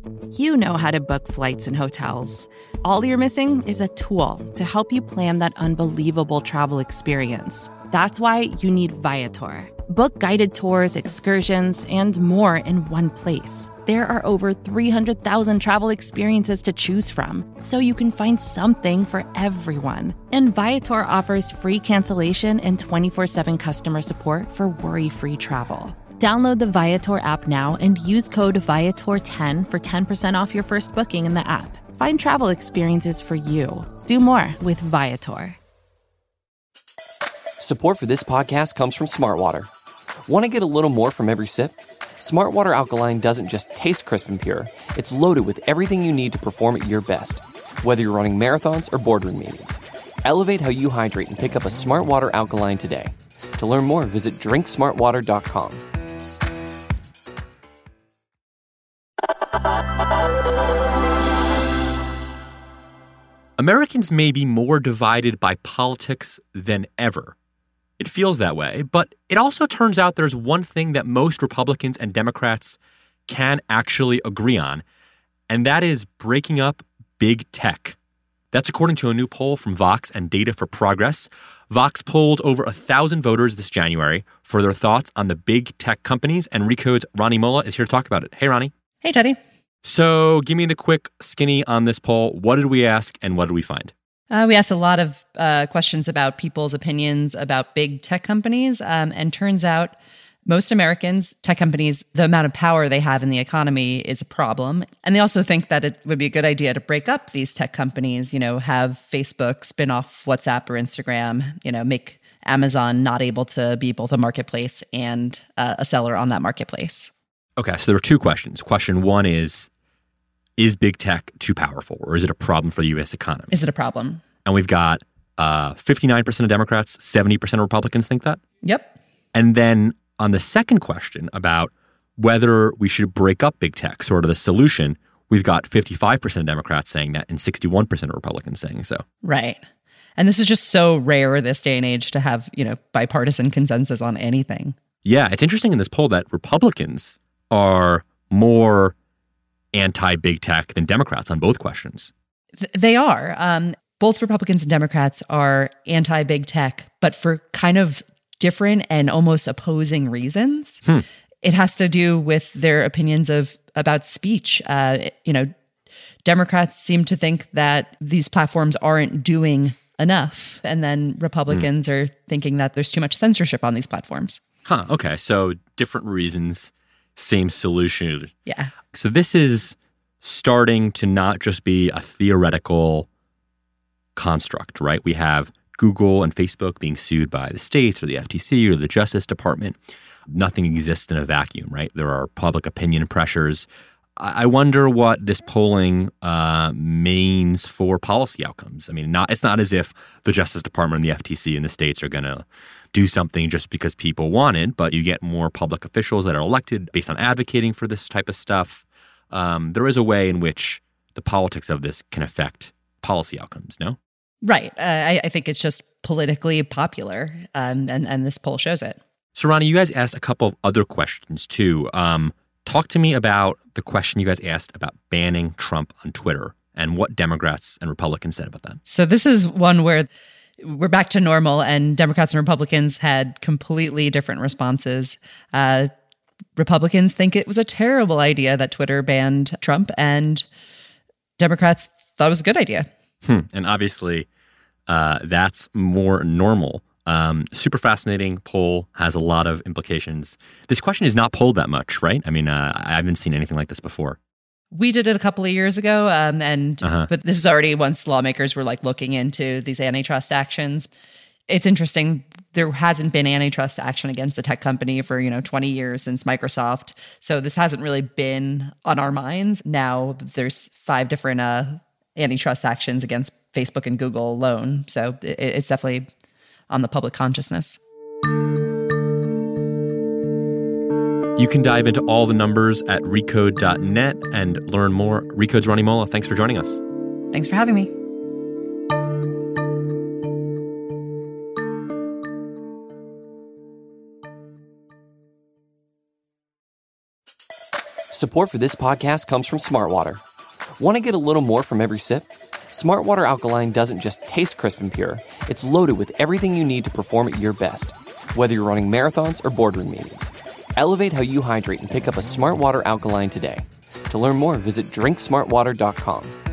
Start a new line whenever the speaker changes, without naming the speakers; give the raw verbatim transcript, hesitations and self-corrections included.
You know how to book flights and hotels. All you're missing is a tool to help you plan that unbelievable travel experience. That's why you need Viator. Book guided tours, excursions, and more in one place. There are over three hundred thousand travel experiences to choose from, so you can find something for everyone. And Viator offers free cancellation and twenty-four seven customer support for worry-free travel. Download the Viator app now and use code Viator ten for ten percent off your first booking in the app. Find travel experiences for you. Do more with Viator.
Support for this podcast comes from Smartwater. Want to get a little more from every sip? Smartwater Alkaline doesn't just taste crisp and pure. It's loaded with everything you need to perform at your best, whether you're running marathons or boardroom meetings. Elevate how you hydrate and pick up a Smartwater Alkaline today. To learn more, visit drink smartwater dot com.
Americans may be more divided by politics than ever. It feels that way, but it also turns out there's one thing that most Republicans and Democrats can actually agree on, and that is breaking up big tech. That's according to a new poll from Vox and Data for Progress. Vox polled over a thousand voters this January for their thoughts on the big tech companies, and Recode's Ronnie Molla is here to talk about it. Hey, Ronnie.
Hey, Teddy.
So give me the quick skinny on this poll. What did we ask and what did we find?
Uh, we asked a lot of uh, questions about people's opinions about big tech companies. Um, and turns out most Americans, tech companies, the amount of power they have in the economy is a problem. And they also think that it would be a good idea to break up these tech companies, you know, have Facebook spin off WhatsApp or Instagram, you know, make Amazon not able to be both a marketplace and uh, a seller on that marketplace.
Okay, so there were two questions. Question one is, is big tech too powerful, or is it a problem for the U S economy?
Is it a problem?
And we've got uh, fifty-nine percent of Democrats, seventy percent of Republicans think that.
Yep.
And then on the second question about whether we should break up big tech, sort of the solution, we've got fifty-five percent of Democrats saying that and sixty-one percent of Republicans saying so.
Right. And this is just so rare this day and age to have, you know, bipartisan consensus on anything.
Yeah, it's interesting in this poll that Republicans are more anti-big tech than Democrats on both questions.
Th- they are. Um, both Republicans and Democrats are anti-big tech, but for kind of different and almost opposing reasons.
Hmm.
It has to do with their opinions of about speech. Uh, you know, Democrats seem to think that these platforms aren't doing enough, and then Republicans hmm. are thinking that there's too much censorship on these platforms.
Huh, okay. So different reasons, same solution.
Yeah.
So this is starting to not just be a theoretical construct, right? We have Google and Facebook being sued by the states or the F T C or the Justice Department. Nothing exists in a vacuum, right? There are public opinion pressures. I wonder what this polling uh, means for policy outcomes. I mean, not it's not as if the Justice Department and the F T C in the states are going to do something just because people want it, but you get more public officials that are elected based on advocating for this type of stuff. Um, there is a way in which the politics of this can affect policy outcomes, no?
Right. Uh, I, I think it's just politically popular, um, and, and this poll shows it.
So, Ronnie, you guys asked a couple of other questions, too. Um, talk to me about the question you guys asked about banning Trump on Twitter and what Democrats and Republicans said about that.
So this is one where we're back to normal, and Democrats and Republicans had completely different responses. Uh, Republicans think it was a terrible idea that Twitter banned Trump, and Democrats thought it was a good idea.
Hmm. And obviously, uh, that's more normal. Um, super fascinating poll, has a lot of implications. This question is not polled that much, right? I mean, uh, I haven't seen anything like this before.
We did it a couple of years ago, um, and
uh-huh.
but this is already once lawmakers were like looking into these antitrust actions. It's interesting. There hasn't been antitrust action against a tech company for, you know, twenty years since Microsoft. So this hasn't really been on our minds. Now there's five different uh, antitrust actions against Facebook and Google alone. So it, it's definitely on the public consciousness.
You can dive into all the numbers at recode dot net and learn more. Recode's Ronnie Molla, thanks for joining us.
Thanks for having me.
Support for this podcast comes from Smartwater. Want to get a little more from every sip? Smartwater Alkaline doesn't just taste crisp and pure, it's loaded with everything you need to perform at your best. Whether you're running marathons or boardroom meetings, elevate how you hydrate and pick up a Smartwater Alkaline today. To learn more, visit drink smart water dot com.